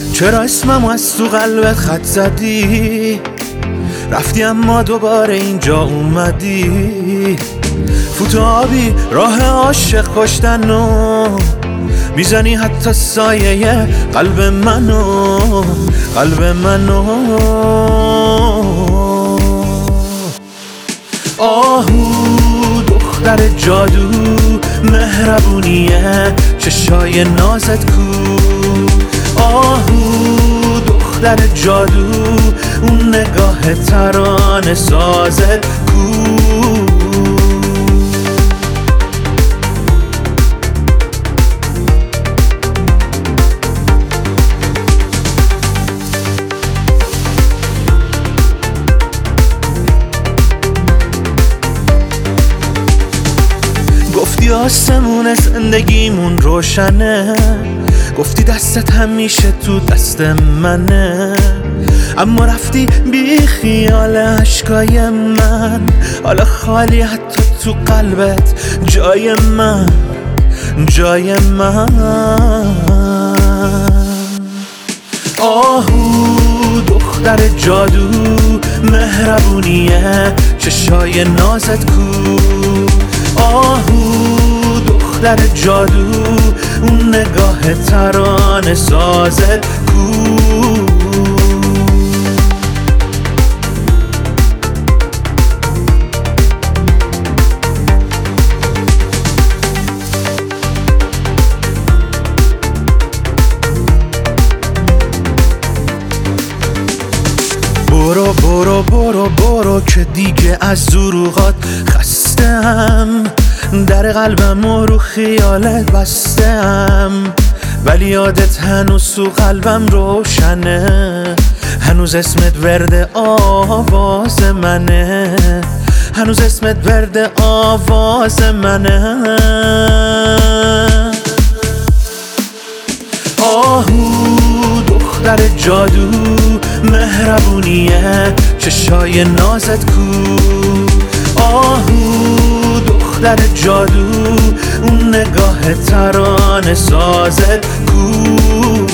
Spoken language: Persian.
چرا اسمم از تو قلبت خط زدی؟ رفتی اما دوباره اینجا اومدی. فوت آبی راه عاشق کشتنو میزنی، حتی سایه قلب منو آهو دختر جادو مهربونیه چشای نازت کو. آهو دختر جادو اون نگاه ترانه سازت کو. گفتی آسمون زندگیمون روشنه، گفتی دستت همیشه تو دست منه، اما رفتی بی خیال عشقای من. حالا خالی حتی تو قلبت جای من. آهو دختر جادو مهربونیه چشای نازت کو. آهو دختر جادو اون نگاه ترانه سازت کو. برو برو برو برو که دیگه از دروغات خستم. در قلبم و رو خیالت بستم، ولی یادت هنوز تو قلبم روشنه. هنوز اسمت ورد آواز منه، هنوز اسمت ورد آواز منه. آهو دختر جادو مهربونیه چشای نازت کو. آهو دختر جادو اون نگاه ترانه سازت کو.